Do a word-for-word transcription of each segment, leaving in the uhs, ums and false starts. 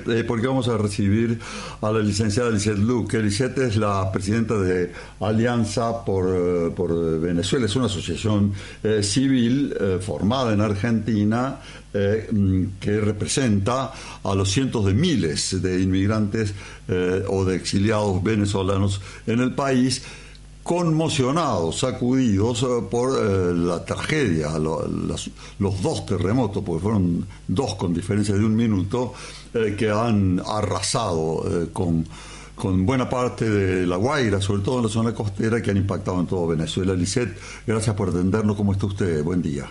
eh, porque vamos a recibir a la licenciada Lisette Luque. Lisette es la presidenta de Alianza por, eh, por Venezuela. Es una asociación eh, civil eh, formada en Argentina eh, que representa a los cientos de miles de inmigrantes eh, o de exiliados venezolanos en el país, conmocionados, sacudidos eh, por eh, la tragedia, lo, las, los dos terremotos, porque fueron dos con diferencia de un minuto, eh, que han arrasado eh, con, con buena parte de La Guaira, sobre todo en la zona costera, que han impactado en todo Venezuela. Lisette, gracias por atendernos. ¿Cómo está usted? Buen día.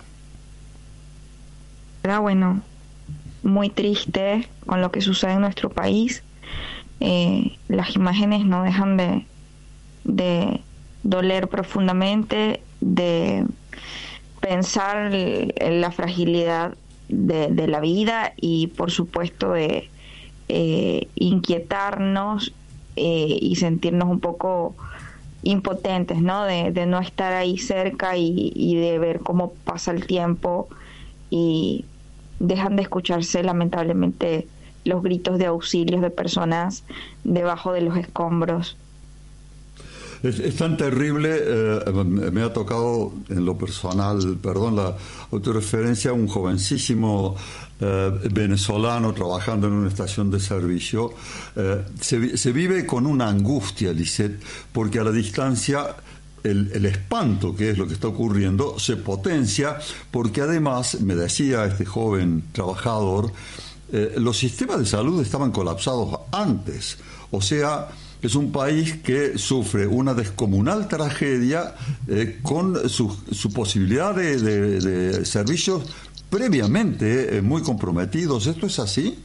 Era bueno, muy triste con lo que sucede en nuestro país. Eh, las imágenes no dejan de... de doler profundamente, de pensar en la fragilidad de, de la vida y por supuesto de eh, inquietarnos eh, y sentirnos un poco impotentes, ¿no? De, de no estar ahí cerca y, y de ver cómo pasa el tiempo y dejan de escucharse lamentablemente los gritos de auxilios de personas debajo de los escombros. Es, es tan terrible, eh, me ha tocado en lo personal, perdón la autorreferencia, un jovencísimo eh, venezolano trabajando en una estación de servicio. Eh, se, se vive con una angustia, Lisette, porque a la distancia el, el espanto que es lo que está ocurriendo se potencia, porque además, me decía este joven trabajador, eh, los sistemas de salud estaban colapsados antes, o sea... Es un país que sufre una descomunal tragedia eh, con su, su posibilidad de, de, de servicios previamente eh, muy comprometidos. ¿Esto es así?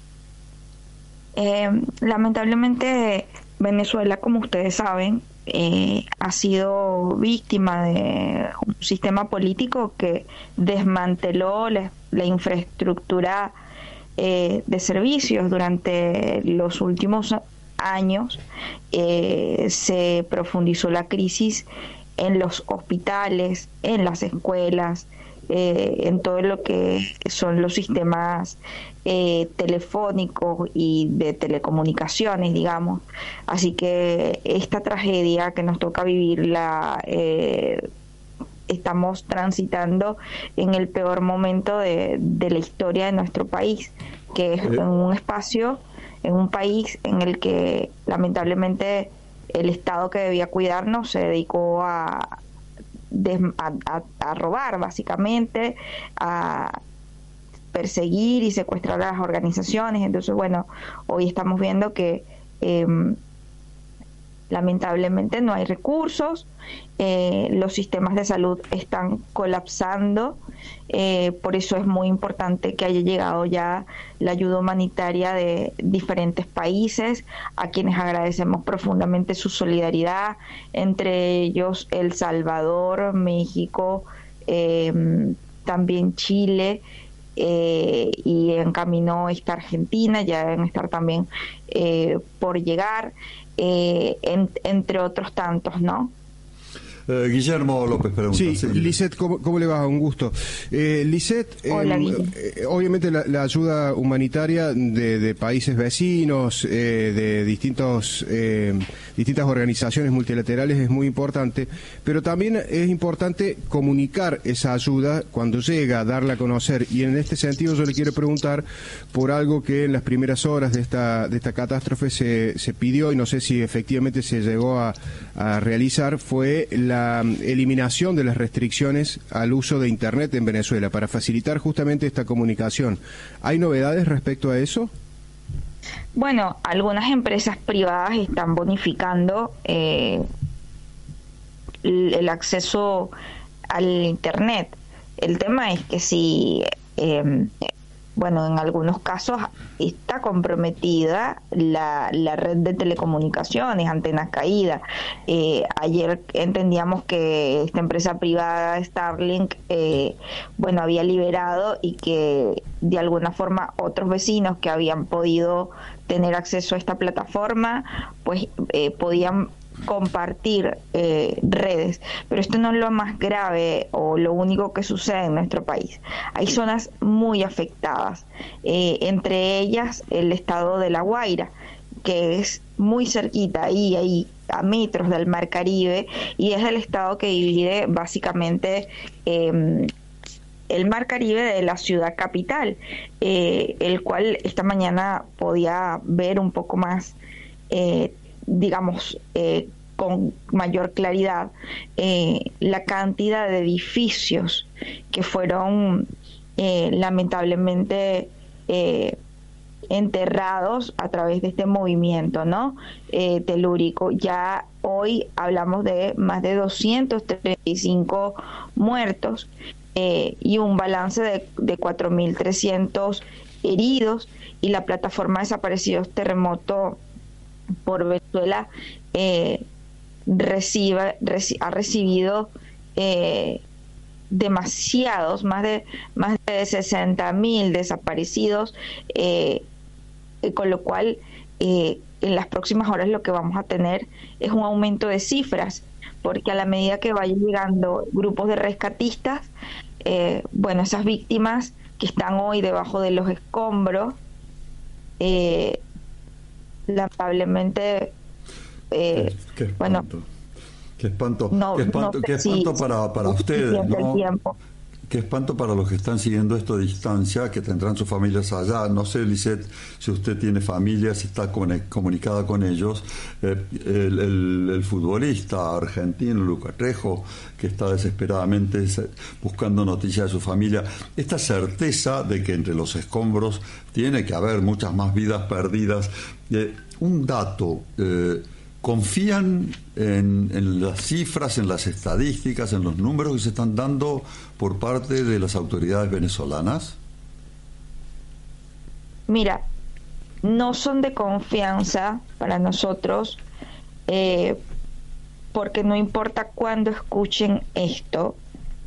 Eh, lamentablemente Venezuela, como ustedes saben, eh, ha sido víctima de un sistema político que desmanteló la, la infraestructura eh, de servicios durante los últimos años. años eh, se profundizó la crisis en los hospitales, en las escuelas, eh, en todo lo que son los sistemas eh, telefónicos y de telecomunicaciones, digamos. Así que esta tragedia que nos toca vivirla, eh, estamos transitando en el peor momento de, de la historia de nuestro país, que es en un espacio en un país en el que lamentablemente el Estado que debía cuidarnos se dedicó a, a, a, a robar básicamente, a perseguir y secuestrar a las organizaciones. Entonces, bueno, hoy estamos viendo que eh, lamentablemente no hay recursos, eh, los sistemas de salud están colapsando, eh, por eso es muy importante que haya llegado ya la ayuda humanitaria de diferentes países, a quienes agradecemos profundamente su solidaridad, entre ellos El Salvador, México, eh, también Chile, eh, y en camino está Argentina, ya deben estar también eh, por llegar. Eh, en, entre otros tantos, ¿no? Eh, Guillermo López pregunta. Sí, sí. Lisette, ¿cómo, ¿cómo le va? Un gusto. Eh, Lisette, Hola, eh, eh, obviamente la, la ayuda humanitaria de, de países vecinos, eh, de distintos eh, distintas organizaciones multilaterales es muy importante, pero también es importante comunicar esa ayuda cuando llega, darla a conocer. Y en este sentido yo le quiero preguntar por algo que en las primeras horas de esta de esta catástrofe se, se pidió, y no sé si efectivamente se llegó a, a realizar, fue la la eliminación de las restricciones al uso de Internet en Venezuela para facilitar justamente esta comunicación. ¿Hay novedades respecto a eso? Bueno, algunas empresas privadas están bonificando eh, el acceso al Internet. El tema es que si, eh, bueno, en algunos casos está comprometida la, la red de telecomunicaciones, antenas caídas. Eh, ayer entendíamos que esta empresa privada Starlink, eh, bueno, había liberado y que de alguna forma otros vecinos que habían podido tener acceso a esta plataforma, pues eh, podían compartir eh, redes, pero esto no es lo más grave o lo único que sucede en nuestro país. Hay zonas muy afectadas, eh, entre ellas el estado de La Guaira, que es muy cerquita, ahí, ahí a metros del Mar Caribe, y es el estado que divide básicamente eh, el Mar Caribe de la ciudad capital, eh, el cual esta mañana podía ver un poco más, eh, digamos, eh, con mayor claridad, eh, la cantidad de edificios que fueron eh, lamentablemente eh, enterrados a través de este movimiento, ¿no? Eh, telúrico. Ya hoy hablamos de más de doscientos treinta y cinco muertos eh, y un balance de, de cuatro mil trescientos heridos, y la plataforma Desaparecidos Terremoto por Venezuela eh, recibe, reci, ha recibido eh, demasiados, más de más de sesenta mil desaparecidos, eh, con lo cual eh, en las próximas horas lo que vamos a tener es un aumento de cifras, porque a la medida que vayan llegando grupos de rescatistas, eh, bueno, esas víctimas que están hoy debajo de los escombros, eh, lamentablemente, eh, qué, qué bueno, qué espanto, no, qué espanto, no qué espanto si, para, para ustedes, ¿no? Tiempo. Qué espanto para los que están siguiendo esto a distancia, que tendrán sus familias allá. No sé, Lisette, si usted tiene familia, si está comunicada con ellos. Eh, el, el, el futbolista argentino, Lucas Trejo, que está desesperadamente buscando noticias de su familia. Esta certeza de que entre los escombros tiene que haber muchas más vidas perdidas. Eh, un dato... Eh, ¿Confían en, en las cifras, en las estadísticas, en los números que se están dando por parte de las autoridades venezolanas? Mira, no son de confianza para nosotros, eh, porque no importa cuándo escuchen esto,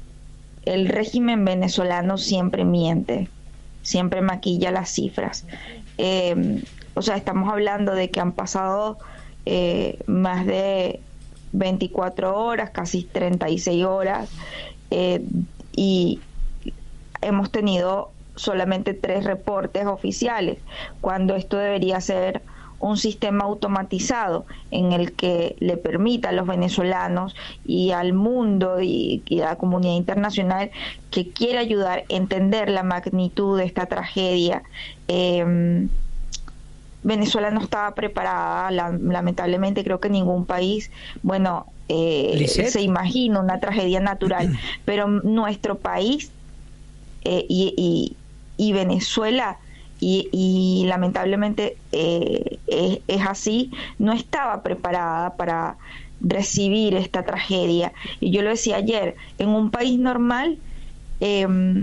el régimen venezolano siempre miente, siempre maquilla las cifras. Eh, o sea, estamos hablando de que han pasado Eh, más de veinticuatro horas, casi treinta y seis horas, eh, y hemos tenido solamente tres reportes oficiales, cuando esto debería ser un sistema automatizado en el que le permita a los venezolanos y al mundo y, y a la comunidad internacional que quiere ayudar a entender la magnitud de esta tragedia. Eh, Venezuela no estaba preparada, la, lamentablemente creo que ningún país, bueno, eh, se imagina una tragedia natural, pero nuestro país eh, y, y, y Venezuela, y, y lamentablemente eh, es, es así, no estaba preparada para recibir esta tragedia. Y yo lo decía ayer, en un país normal, eh,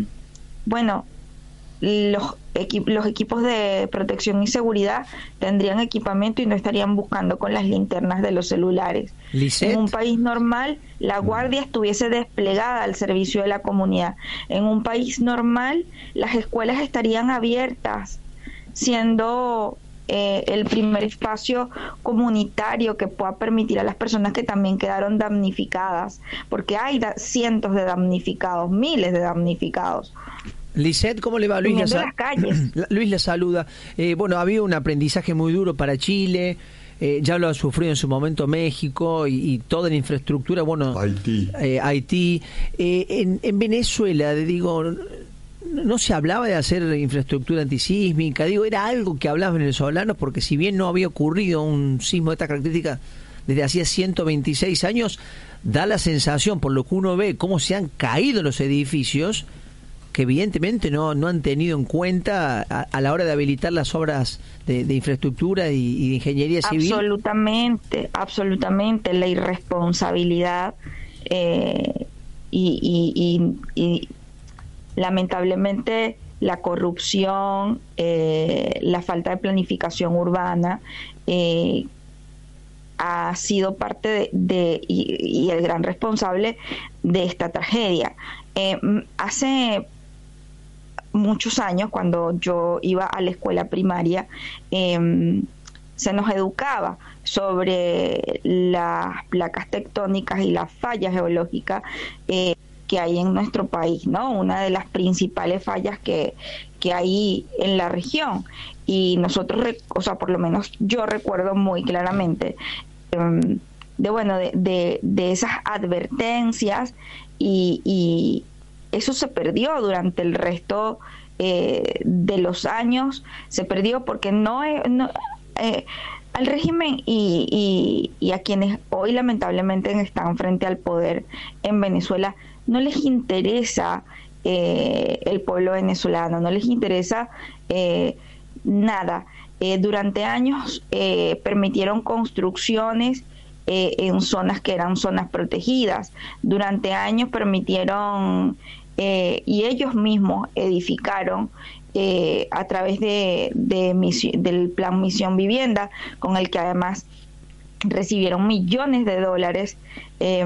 bueno, los Equip- los equipos de protección y seguridad tendrían equipamiento y no estarían buscando con las linternas de los celulares. Lisette. En un país normal, la guardia estuviese desplegada al servicio de la comunidad. En un país normal, las escuelas estarían abiertas, siendo eh, el primer espacio comunitario que pueda permitir a las personas que también quedaron damnificadas, porque hay da- cientos de damnificados, miles de damnificados. Lisette, ¿cómo le va? Luis la, las calles. Luis la saluda. Eh, bueno, había un aprendizaje muy duro para Chile, eh, ya lo ha sufrido en su momento México y, y toda la infraestructura, bueno, Haití. Eh, Haití. Eh, en, en Venezuela, digo, no se hablaba de hacer infraestructura antisísmica, digo, era algo que hablaban venezolanos, porque si bien no había ocurrido un sismo de esta característica desde hacía ciento veintiséis años, da la sensación, por lo que uno ve, cómo se han caído los edificios, que evidentemente no, no han tenido en cuenta a, a la hora de habilitar las obras de, de infraestructura y, y de ingeniería civil. Absolutamente, absolutamente, la irresponsabilidad eh, y, y, y, y lamentablemente la corrupción, eh, la falta de planificación urbana eh, ha sido parte de, de y, y el gran responsable de esta tragedia. Eh, hace muchos años, cuando yo iba a la escuela primaria, eh, se nos educaba sobre las placas tectónicas y las fallas geológicas eh, que hay en nuestro país, ¿no? Una de las principales fallas que, que hay en la región. Y nosotros, o sea, por lo menos yo recuerdo muy claramente um, de, bueno, de, de, de esas advertencias y, y eso se perdió durante el resto eh, de los años, se perdió porque no... no eh, al régimen y, y, y a quienes hoy lamentablemente están frente al poder en Venezuela, no les interesa eh, el pueblo venezolano, no les interesa eh, nada. Eh, durante años eh, permitieron construcciones eh, en zonas que eran zonas protegidas, durante años permitieron eh, y ellos mismos edificaron Eh, a través de, de misión, del plan Misión Vivienda, con el que además recibieron millones de dólares eh,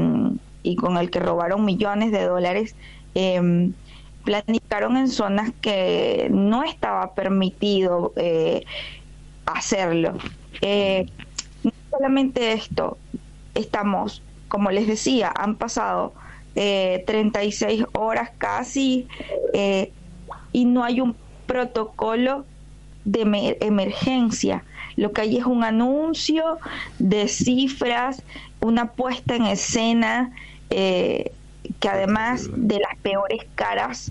y con el que robaron millones de dólares, eh, planificaron en zonas que no estaba permitido eh, hacerlo. Eh, no solamente esto, estamos, como les decía, han pasado eh, treinta y seis horas casi, eh, y no hay un protocolo de emer- emergencia. Lo que hay es un anuncio de cifras, una puesta en escena eh, que además de las peores caras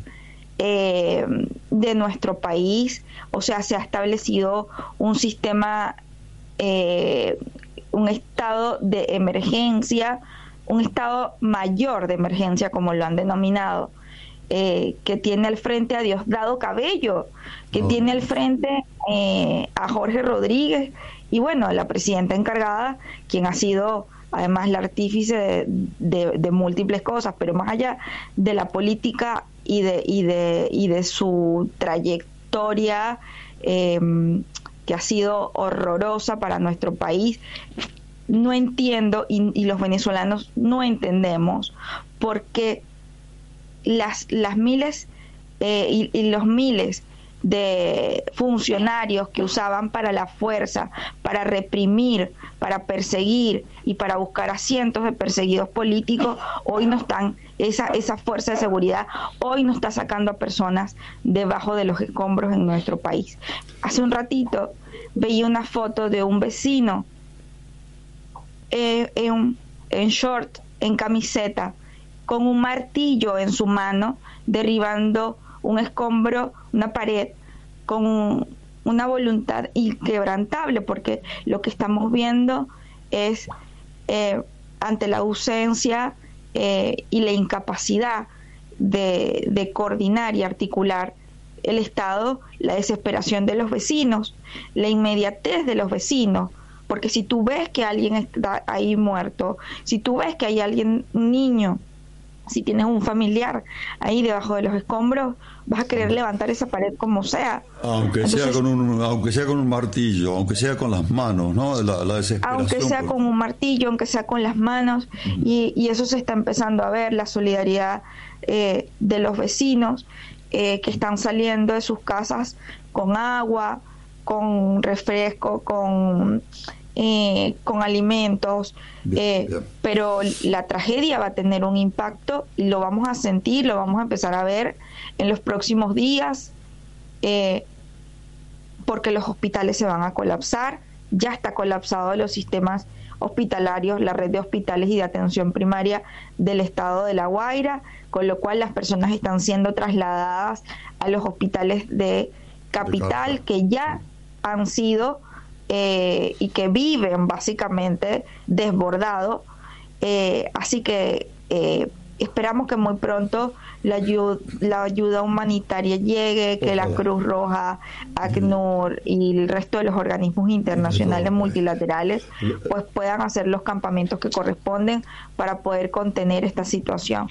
eh, de nuestro país, o sea, se ha establecido un sistema, eh, un estado de emergencia, un estado mayor de emergencia, como lo han denominado. Eh, que tiene al frente a Diosdado Cabello, que oh. tiene al frente eh, a Jorge Rodríguez y bueno, la presidenta encargada, quien ha sido además la artífice de, de, de múltiples cosas, pero más allá de la política y de, y de, y de su trayectoria eh, que ha sido horrorosa para nuestro país, no entiendo y, y los venezolanos no entendemos por qué Las, las miles eh, y, y los miles de funcionarios que usaban para la fuerza, para reprimir, para perseguir y para buscar a cientos de perseguidos políticos, hoy no están, esa, esa fuerza de seguridad hoy no está sacando a personas debajo de los escombros en nuestro país. Hace un ratito veía una foto de un vecino eh, en, en short, en camiseta, con un martillo en su mano, derribando un escombro, una pared, con un, una voluntad inquebrantable, porque lo que estamos viendo es, eh, ante la ausencia eh, y la incapacidad de, de coordinar y articular el Estado, la desesperación de los vecinos, la inmediatez de los vecinos, porque si tú ves que alguien está ahí muerto, si tú ves que hay alguien, un niño, si tienes un familiar ahí debajo de los escombros, vas a querer levantar esa pared como sea. Aunque Entonces, sea con un aunque sea con un martillo, aunque sea con las manos, ¿no? La, la desesperación. Aunque sea por... con un martillo, aunque sea con las manos, uh-huh. y, y eso se está empezando a ver, la solidaridad eh, de los vecinos eh, que están saliendo de sus casas con agua, con refresco, con... Eh, con alimentos, eh, pero la tragedia va a tener un impacto y lo vamos a sentir, lo vamos a empezar a ver en los próximos días, eh, porque los hospitales se van a colapsar, ya está colapsado los sistemas hospitalarios, la red de hospitales y de atención primaria del estado de La Guaira, con lo cual las personas están siendo trasladadas a los hospitales de capital que ya han sido Eh, y que viven básicamente desbordados, eh, así que eh, esperamos que muy pronto la ayuda, la ayuda humanitaria llegue, que la Cruz Roja, ACNUR y el resto de los organismos internacionales multilaterales pues puedan hacer los campamentos que corresponden para poder contener esta situación.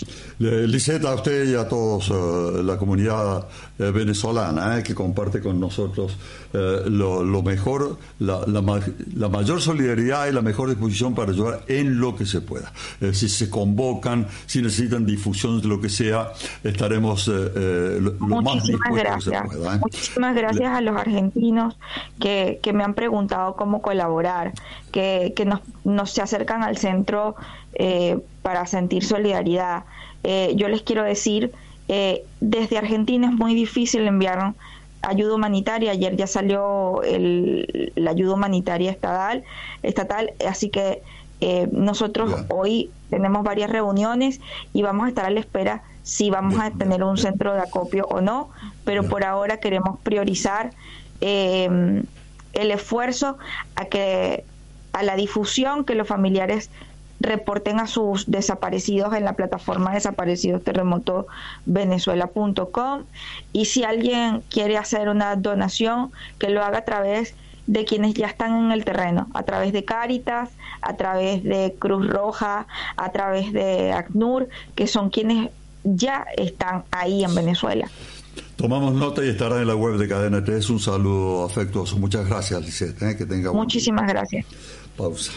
Lisette, a usted y a todos, uh, la comunidad uh, venezolana eh, que comparte con nosotros uh, lo, lo mejor, la, la, ma la mayor solidaridad y la mejor disposición para ayudar en lo que se pueda. Uh, si se convocan, si necesitan difusión de lo que sea, estaremos uh, uh, lo, lo más dispuestos gracias. que se pueda. ¿eh? Muchísimas gracias a los argentinos que, que me han preguntado cómo colaborar, que, que nos, nos se acercan al centro eh, para sentir solidaridad. Eh, yo les quiero decir, eh, desde Argentina es muy difícil enviar ayuda humanitaria. Ayer ya salió el, la ayuda humanitaria estatal, estatal así que eh, nosotros yeah. hoy tenemos varias reuniones y vamos a estar a la espera si vamos yeah. a tener un centro de acopio o no, pero yeah. por ahora queremos priorizar eh, el esfuerzo a que a la difusión, que los familiares reporten a sus desaparecidos en la plataforma desaparecidos terremoto venezuela punto com, y si alguien quiere hacer una donación, que lo haga a través de quienes ya están en el terreno, a través de Cáritas, a través de Cruz Roja, a través de ACNUR, que son quienes ya están ahí en Venezuela. Tomamos nota y estará en la web de Cadena tres. Un saludo afectuoso. Muchas gracias, Lisette. ¿eh? Que tenga Muchísimas gracias. Pausa.